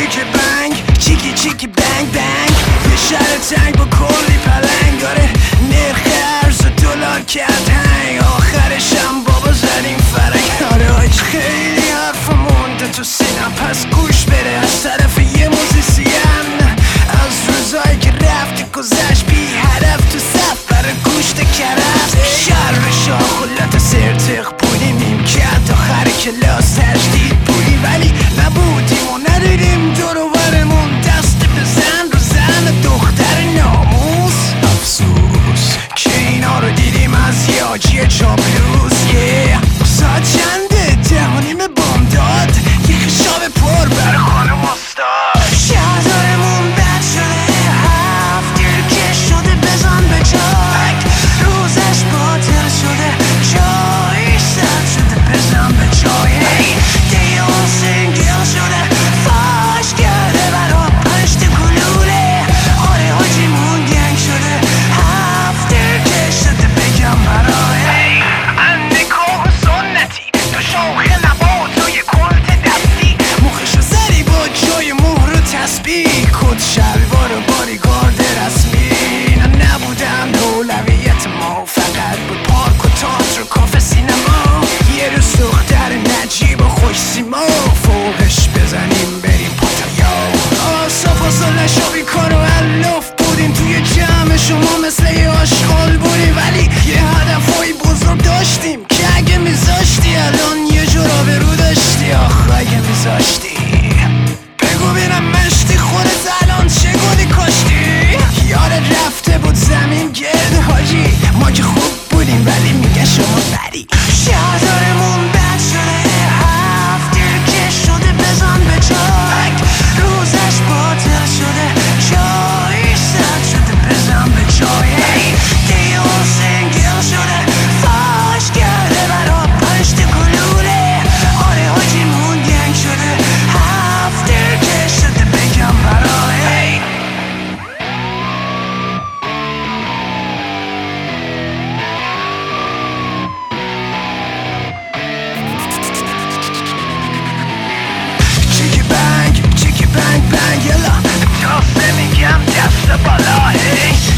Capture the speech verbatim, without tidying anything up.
چیکی بنگ چیکی چیکی بنگ بنگ یه شهر تنگ با کلی پلنگ داره نرخ ارز و دلار کرد هنگ آخرشم بابا زدیم فرنگ آره آج خیلی حرف مونده تو سینم پس گوش بده از طرف یه موزیسین از روزایی که رفتی گذشت بی هدف تو صف برای گوشت کرفت شهر شاه خلات سرتق بودیم این کرد آخر کلاس تجدید بودیم ولی نبودیم و ندیدیم دور و برمون دست بزن رو زن دختر ناموس افسوس که اینا رو دیدیم از یاجی چاپلوس یه ساعت چنده ده و نیم بامداد یه خشاب پر بر خانم استاد شهردارمون بد شده هفت دیرکه شده بزن به جاک روزش باطل شده جایش سد شده بزن به جای دیون سنگل شده فاش کرده برا پشت کلوله آره حاجیمون گنگ شده هفت دیرکه شده بگم برای نکاه سنتی تو شاخ نبات توی کلت دستی مخش زری با جای مهر و تسبیح کت شلوار و باریگارد رسمی اینا نبودن اولویت ما فقط بود پارک و تئاتر و کافه سینما یه روز دختر نجیب و خوش سیما فوقش بزنیم بریم پاتایا آسا فاصل نشو بیکار و علف بودیم توی جمع شما مثل یه آشغال بودیم ولی یه هدفای بزرگ داشتیم که اگه میذاشتی الان یه جور آبرو داشتی آخ اگه میذاشتی بگو بینم مشتی خودت الان چه گلی کاشتی یادت رفته بود زمین گرد حاجی ما که خوب بودیم ولی میگه شما بری شهردارمون بد شده هفت دیرکه شده بزن به جاک روزش باطل شده جایش سد شده بزن به جای دیون سنگل شده فاش کرده برا پشت کلوله آره حاجیمون گنگ شده هفت دیرکه شده بگم برای چیکی بنگ چیکی بنگ بنگ یلا دست میگم دست بالا هی